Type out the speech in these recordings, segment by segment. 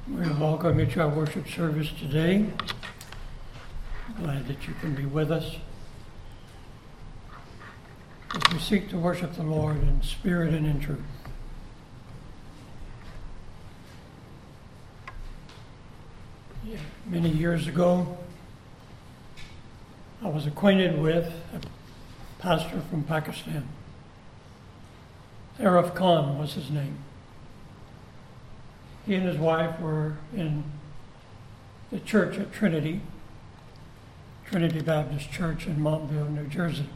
We welcome you to our worship service today. Glad that you can be with us as we seek to worship the Lord in spirit and in truth. Many years ago, I was acquainted with a pastor from Pakistan. Arif Khan was his name. He and his wife were in the church at Trinity Baptist Church in Montville, New Jersey.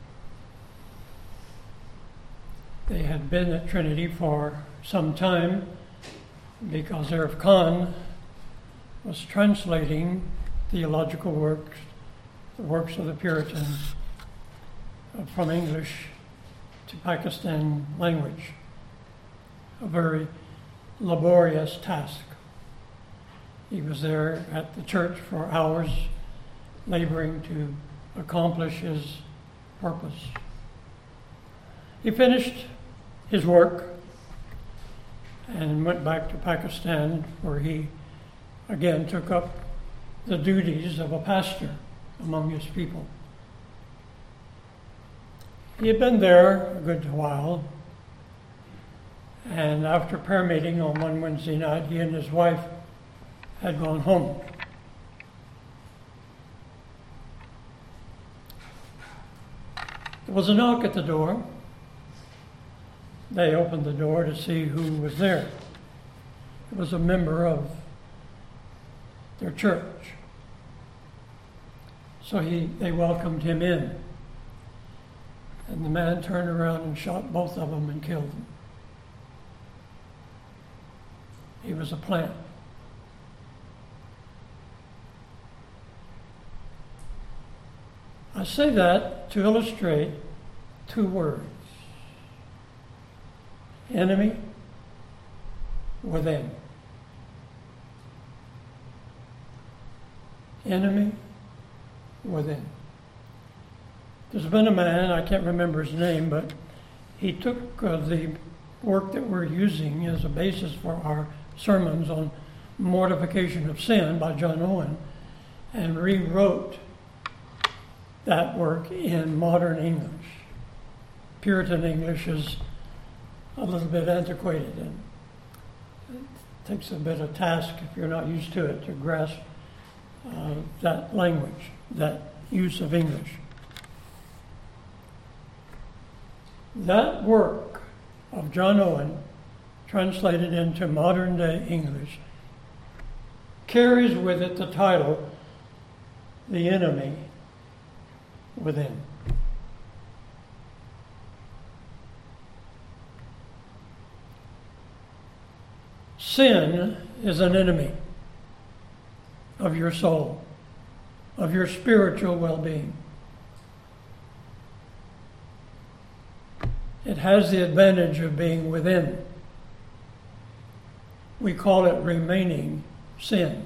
They had been at Trinity for some time because Arif Khan was translating theological works, the works of the Puritans, from English to Pakistan language. A very laborious task. He was there at the church for hours, laboring to accomplish his purpose. He finished his work and went back to Pakistan, where he again took up the duties of a pastor among his people. He had been there a good while, and after prayer meeting on one Wednesday night, he and his wife had gone home. There was a knock at the door. They opened the door to see who was there. It was a member of their church. So they welcomed him in. And the man turned around and shot both of them and killed them. He was a plant. I say that to illustrate two words. Enemy within. Enemy within. There's been a man, I can't remember his name, but he took the work that we're using as a basis for our sermons on mortification of sin by John Owen and rewrote that work in modern English. Puritan English is a little bit antiquated, and it takes a bit of task if you're not used to it to grasp that language, that use of English. That work of John Owen, translated into modern day English, carries with it the title, The Enemy Within. Sin is an enemy of your soul, of your spiritual well-being. It has the advantage of being within. We call it remaining sin.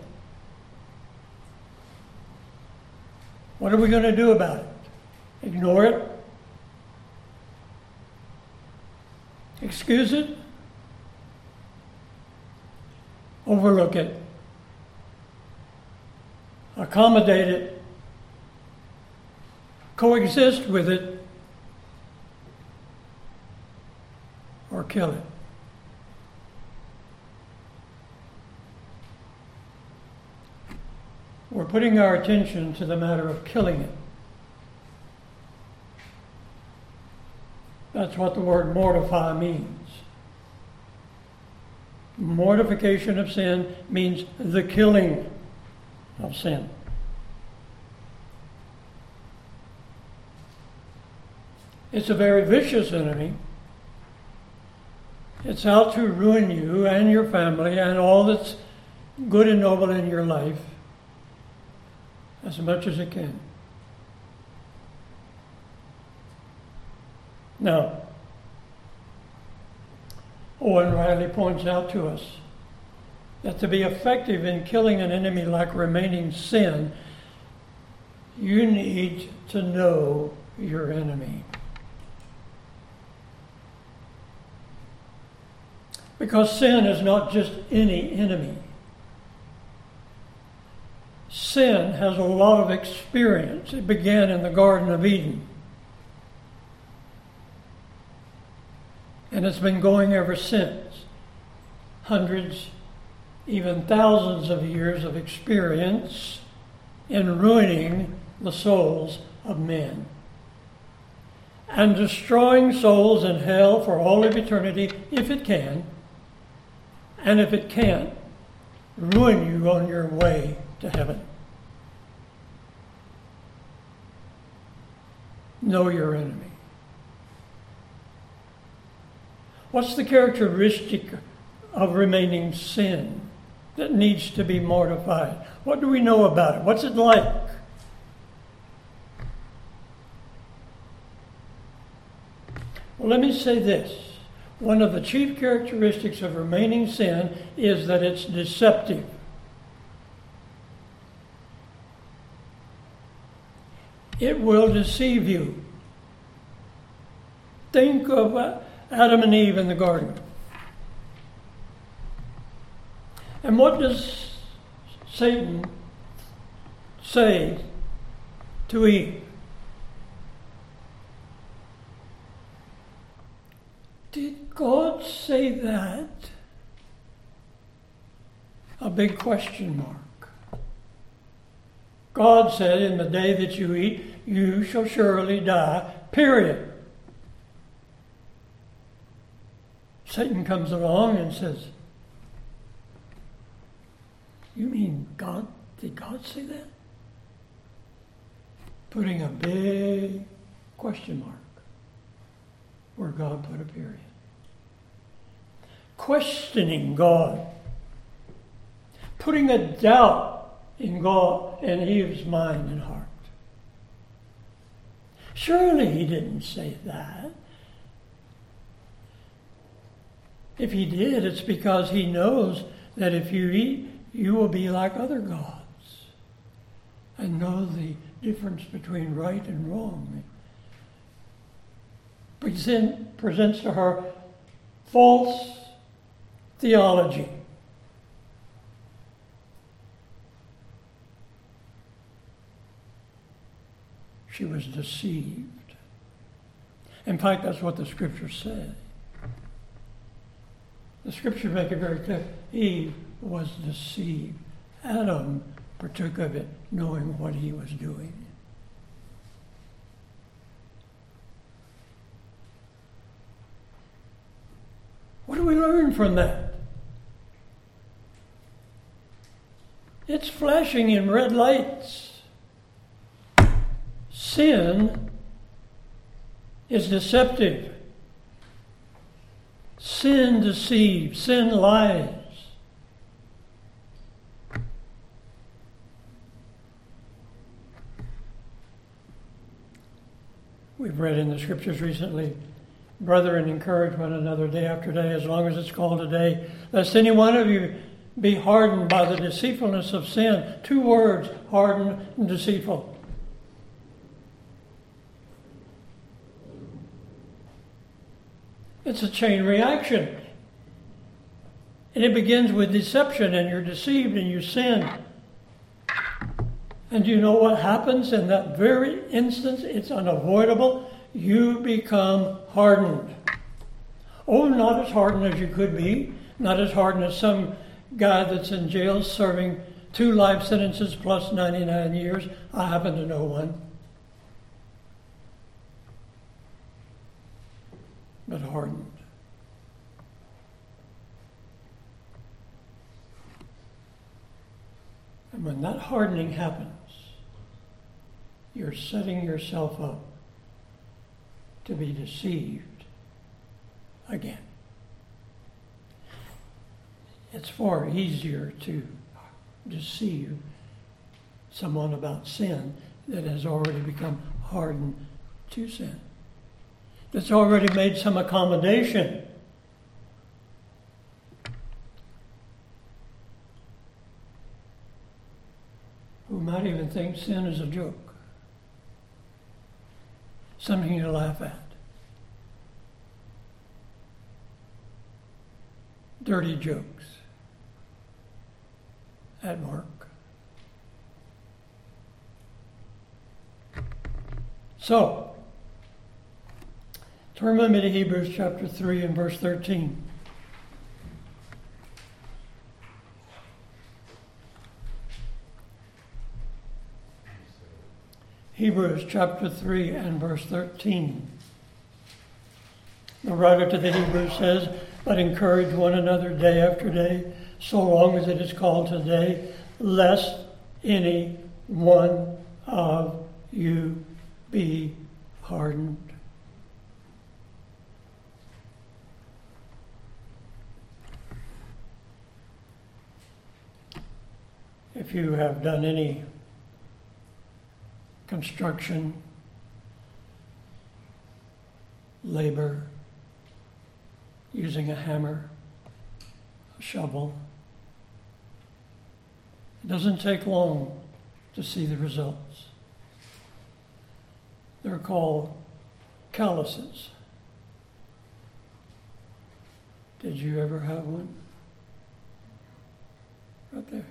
What are we going to do about it? Ignore it? Excuse it? Overlook it? Accommodate it? Coexist with it? Or kill it? We're putting our attention to the matter of killing it. That's what the word mortify means. Mortification of sin means the killing of sin. It's a very vicious enemy. It's out to ruin you and your family and all that's good and noble in your life as much as it can. Now, Owen Riley points out to us that to be effective in killing an enemy like remaining sin, you need to know your enemy. Because sin is not just any enemy. sin has a lot of experience. It began in the Garden of Eden. And it's been going ever since. Hundreds, even thousands of years of experience in ruining the souls of men and destroying souls in hell for all of eternity if it can, and if it can't, ruin you on your way to heaven. Know your enemy. What's the characteristic of remaining sin that needs to be mortified? What do we know about it? What's it like? Well, let me say this. One of the chief characteristics of remaining sin is that it's deceptive. It will deceive you. Think of Adam and Eve in the garden. And what does Satan say to Eve? Did God say that? A big question mark. God said, in the day that you eat, you shall surely die, period. Satan comes along and says, you mean God? Did God say that? Putting a big question mark where God put a period. Questioning God. Putting a doubt in God and Eve's mind and heart. Surely he didn't say that. If he did, it's because he knows that if you eat, you will be like other gods and know the difference between right and wrong. Presents to her false theology. She was deceived. In fact, that's what the scriptures say. The scriptures make it very clear. Eve was deceived. Adam partook of it, knowing what he was doing. What do we learn from that? It's flashing in red lights. Sin is deceptive. Sin deceives. Sin lies. We've read in the scriptures recently, brethren, encourage one another day after day, as long as it's called a day, lest any one of you be hardened by the deceitfulness of sin. 2 words, hardened and deceitful. It's a chain reaction. And it begins with deception, and you're deceived and you sin. And you know what happens in that very instance? It's unavoidable. You become hardened. Oh, not as hardened as you could be. Not as hardened as some guy that's in jail serving 2 life sentences plus 99 years. I happen to know one. But hardened. And when that hardening happens, you're setting yourself up to be deceived again. It's far easier to deceive someone about sin that has already become hardened to sin. That's already made some accommodation. Who might even think sin is a joke. Something to laugh at. Dirty jokes at work. So, turn with me to Hebrews chapter 3 and verse 13. Hebrews chapter 3 and verse 13. The writer to the Hebrews says, "But encourage one another day after day, so long as it is called today, lest any one of you be hardened." If you have done any construction, labor, using a hammer, a shovel, it doesn't take long to see the results. They're called calluses. Did you ever have one? Right there.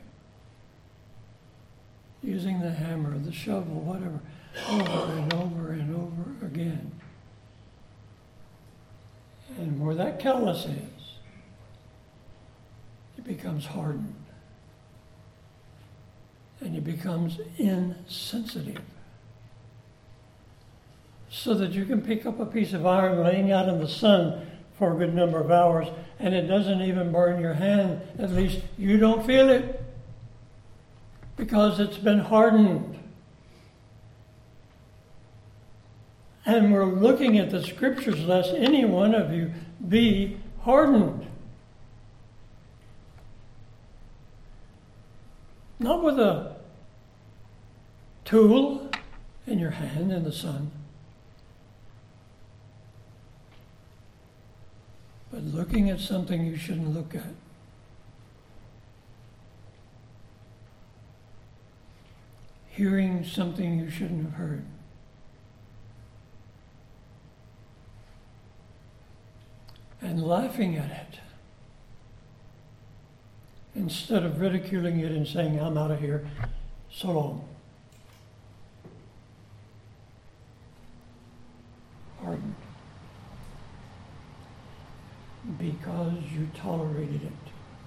Using the hammer, the shovel, whatever, over and over and over again. And where that callus is, it becomes hardened. And it becomes insensitive. So that you can pick up a piece of iron laying out in the sun for a good number of hours, and it doesn't even burn your hand. At least you don't feel it, because it's been hardened. And we're looking at the scriptures, lest any one of you be hardened. Not with a tool in your hand in the sun, but looking at something you shouldn't look at. Hearing something you shouldn't have heard. And laughing at it. Instead of ridiculing it and saying, "I'm out of here, so long." Hardened. Because you tolerated it.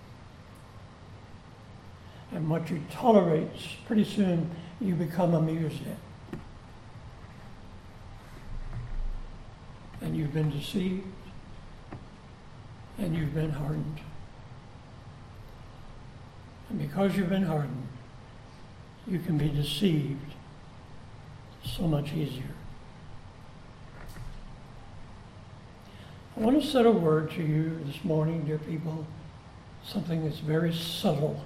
And what you tolerate, pretty soon you become amused at. And you've been deceived, and you've been hardened. And because you've been hardened, you can be deceived so much easier. I want to set a word to you this morning, dear people, something that's very subtle,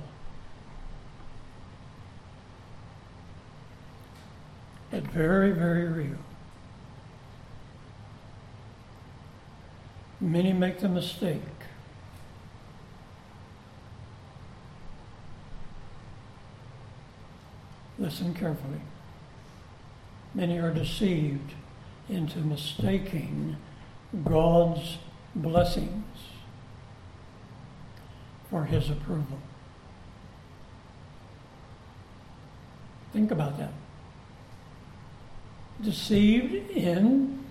but very, very real. Many make the mistake listen carefully. Many are deceived into mistaking God's blessings for His approval. Think about that. Deceived into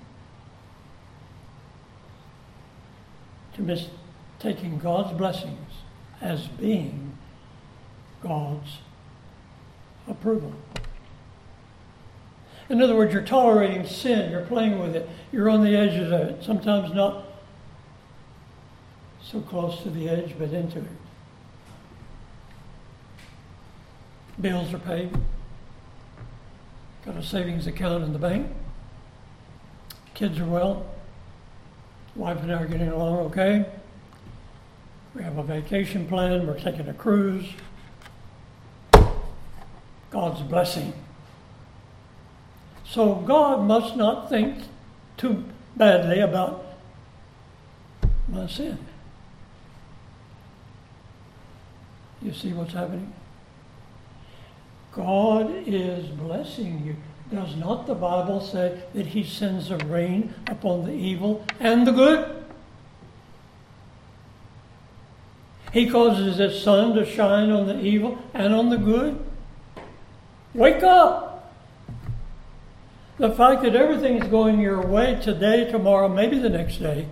mistaking God's blessings as being God's approval. In other words, you're tolerating sin, you're playing with it, you're on the edge of it, sometimes not so close to the edge, but into it. Bills are paid, got a savings account in the bank, kids are well, wife and I are getting along okay, we have a vacation plan, we're taking a cruise. God's blessing. So God must not think too badly about my sin. You see what's happening? God is blessing you. Does not the Bible say that He sends a rain upon the evil and the good? He causes His sun to shine on the evil and on the good. Wake up! The fact that everything is going your way today, tomorrow, maybe the next day,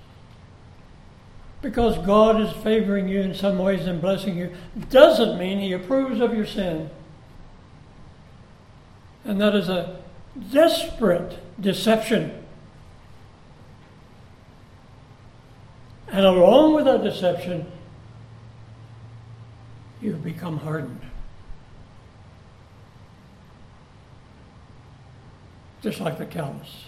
because God is favoring you in some ways and blessing you, doesn't mean He approves of your sin. And that is a desperate deception. And along with that deception, you've become hardened. Just like the callus.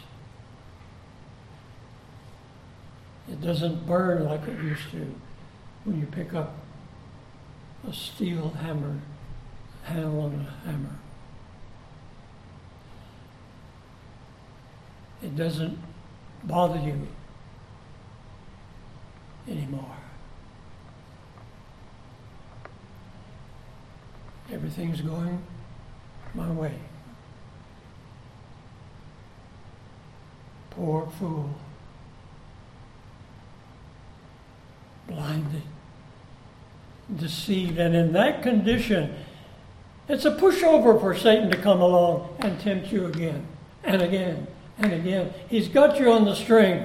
It doesn't burn like it used to when you pick up a steel hammer, handle on a hammer. It doesn't bother you anymore. Everything's going my way. Poor fool. Blinded. Deceived. And in that condition, it's a pushover for Satan to come along and tempt you again and again and again. He's got you on the string.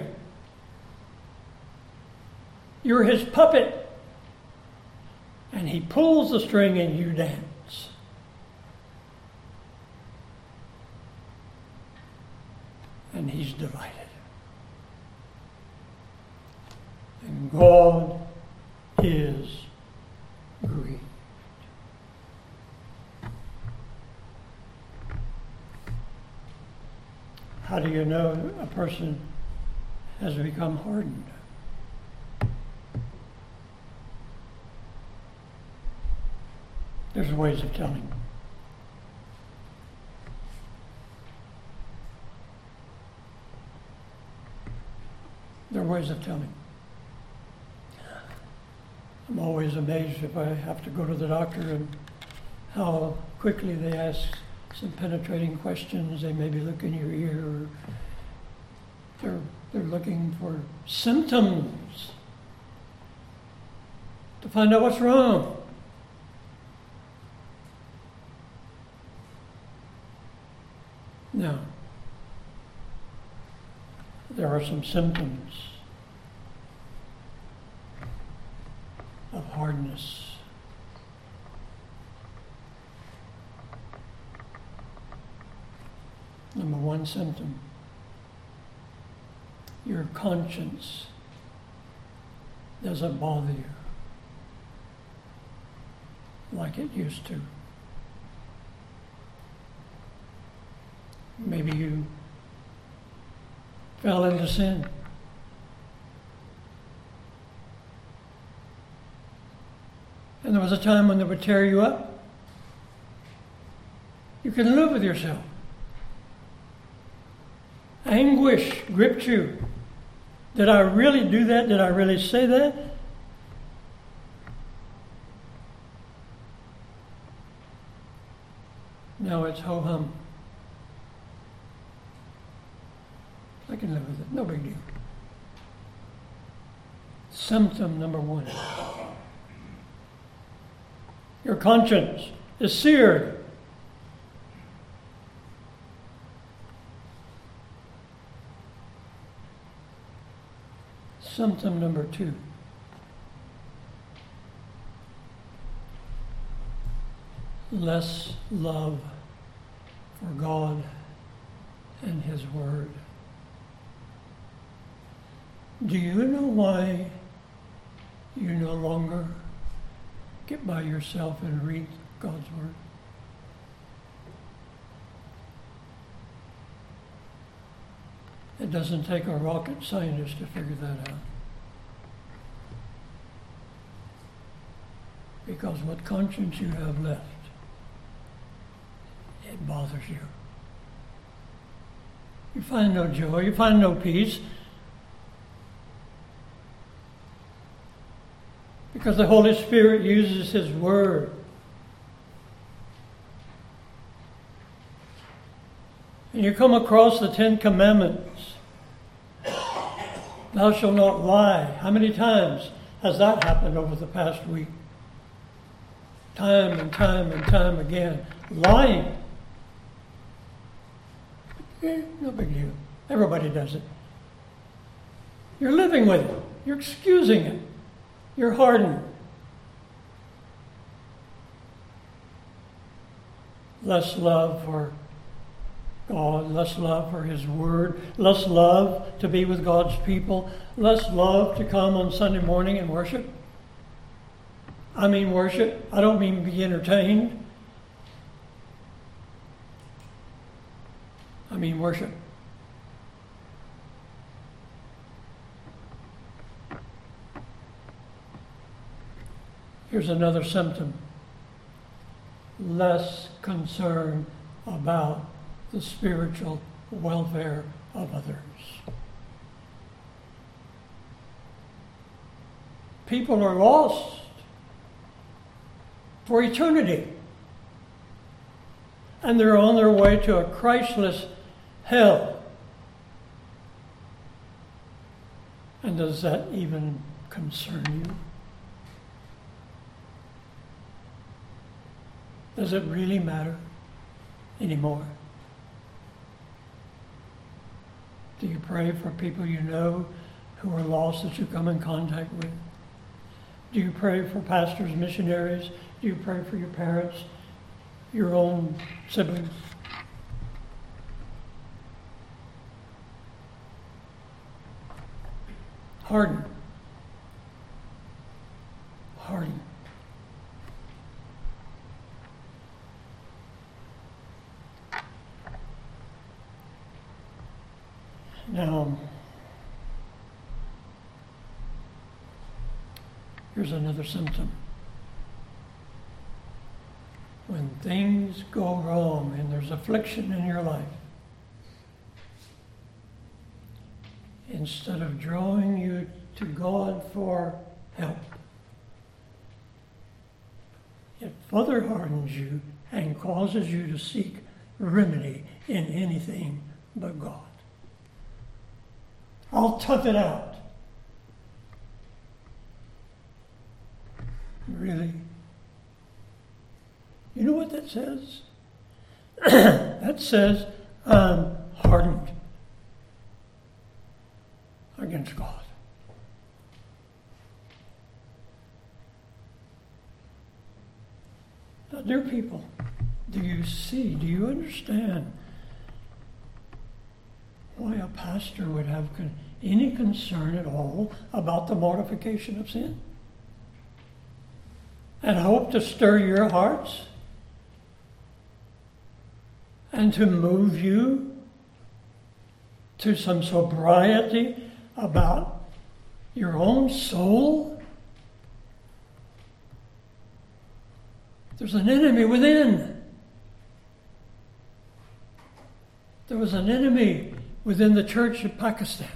You're his puppet. And he pulls the string and you dance. And he's delighted. And God is grieved. How do you know a person has become hardened? There's ways of telling. There are ways of telling. I'm always amazed if I have to go to the doctor and how quickly they ask some penetrating questions. They maybe look in your ear, or they're looking for symptoms to find out what's wrong. Now, there are some symptoms of hardness. Number one symptom, your conscience doesn't bother you like it used to. Maybe you fell into sin. And there was a time when they would tear you up. You can live with yourself. Anguish gripped you. Did I really do that? Did I really say that? Now it's ho-hum. I can live with it. No big deal. Symptom number one. Your conscience is seared. Symptom number two. Less love for God and His Word. Do you know why you no longer get by yourself and read God's Word? It doesn't take a rocket scientist to figure that out. Because what conscience you have left, it bothers you. You find no joy, you find no peace. Because the Holy Spirit uses His Word. And you come across the Ten Commandments. Thou shalt not lie. How many times has that happened over the past week? Time and time and time again. Lying. Okay, no big deal. Everybody does it. You're living with it. You're excusing it. You're hardened. Less love for God, less love for His Word, less love to be with God's people, less love to come on Sunday morning and worship. I mean worship. I don't mean be entertained. I mean worship. Here's another symptom. Less concern about the spiritual welfare of others. People are lost for eternity, and they're on their way to a Christless hell. And does that even concern you? Does it really matter anymore? Do you pray for people you know who are lost that you come in contact with? Do you pray for pastors, missionaries? Do you pray for your parents, your own siblings? Harden. Harden. Now, here's another symptom. When things go wrong and there's affliction in your life, instead of drawing you to God for help, it further hardens you and causes you to seek remedy in anything but God. I'll tough it out. Really? You know what that says? That says I'm hardened against God. Now, dear people, do you understand why a pastor would have any concern at all about the mortification of sin? And hope to stir your hearts and to move you to some sobriety about your own soul? There's an enemy within. There was an enemy within the church of Pakistan.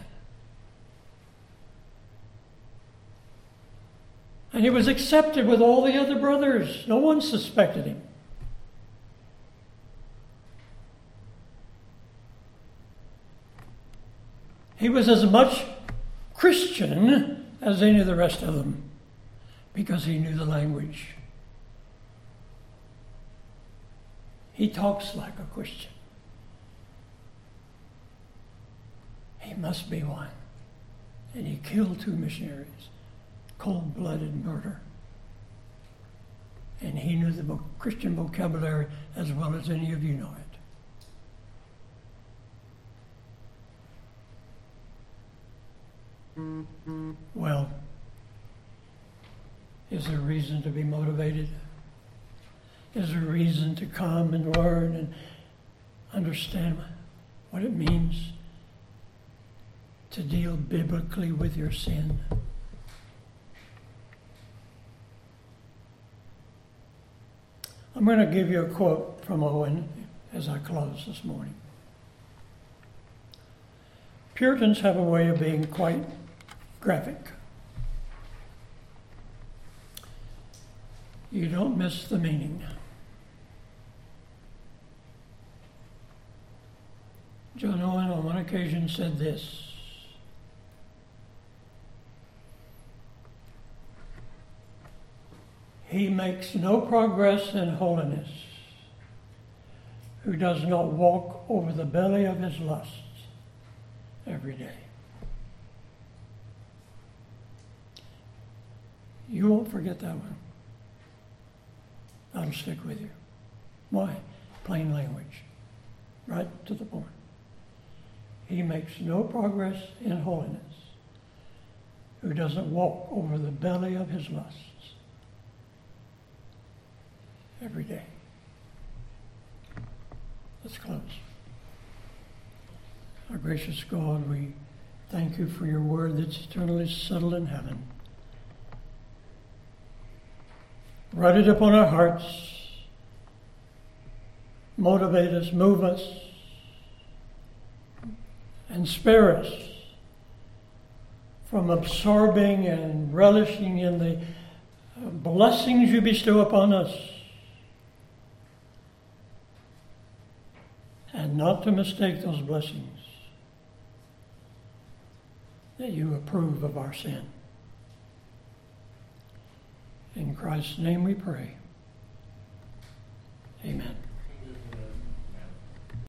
And he was accepted with all the other brothers. No one suspected him. He was as much Christian as any of the rest of them because he knew the language. He talks like a Christian. He must be one. And he killed 2 missionaries. Cold-blooded murder. And he knew the Christian vocabulary as well as any of you know it. Well, is there reason to be motivated? Is there reason to come and learn and understand what it means to deal biblically with your sin? I'm going to give you a quote from Owen as I close this morning. Puritans have a way of being quite graphic. You don't miss the meaning. John Owen on one occasion said this: he makes no progress in holiness who does not walk over the belly of his lusts every day. You won't forget that one. That'll stick with you. Why? Plain language. Right to the point. He makes no progress in holiness who doesn't walk over the belly of his lusts every day. Let's close. Our gracious God, we thank you for your word that's eternally settled in heaven. Write it upon our hearts. Motivate us, move us, and spare us from absorbing and relishing in the blessings you bestow upon us, and not to mistake those blessings that you approve of our sin. In Christ's name we pray. Amen.